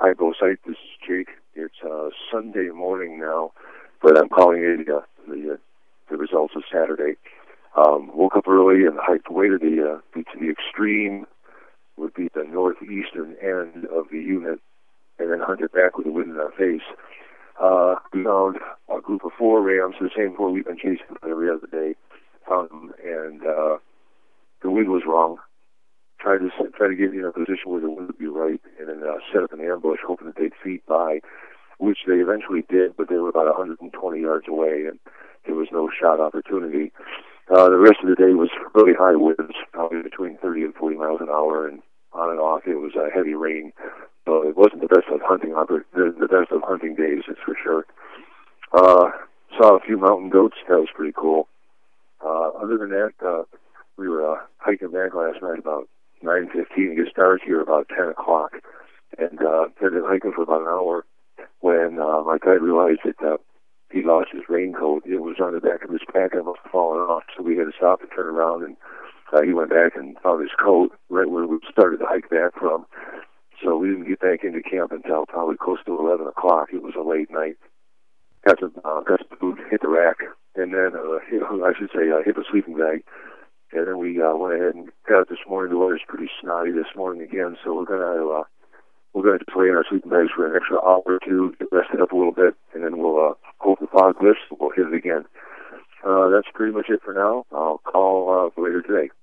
Hi, Bo Sight. This is Jake. It's Sunday morning now, but I'm calling it the results of Saturday. Woke up early and hiked way to the extreme, would be the northeastern end of the unit, and then hunted back with the wind in our face. We found a group of 4 rams, the same 4 we've been chasing every other day. Found them, and the wind was wrong. Try to get in a position where the wind would be right, and then set up an ambush, hoping that they'd feed by, which they eventually did, but they were about 120 yards away, and there was no shot opportunity. The rest of the day was really high winds, probably between 30 and 40 miles an hour, and on and off. It was heavy rain, so it wasn't the best of hunting days, that's for sure. Saw a few mountain goats. That was pretty cool. Other than that, we were hiking back last night about 9:15 and get started here about 10 o'clock. And had been hiking for about an hour when my guide realized that he lost his raincoat. It was on the back of his pack. It must have fallen off, so we had to stop and turn around, and he went back and found his coat right where we started to hike back from. So we didn't get back into camp until probably close to 11 o'clock. It was a late night. Got some food, hit the rack, and then, hit the sleeping bag. And then we went ahead and got up this morning. The weather's pretty snotty this morning again, so we're gonna just lay in our sleeping bags for an extra hour or two, get rested up a little bit, and then we'll hope the fog lifts and we'll hit it again. That's pretty much it for now. I'll call later today.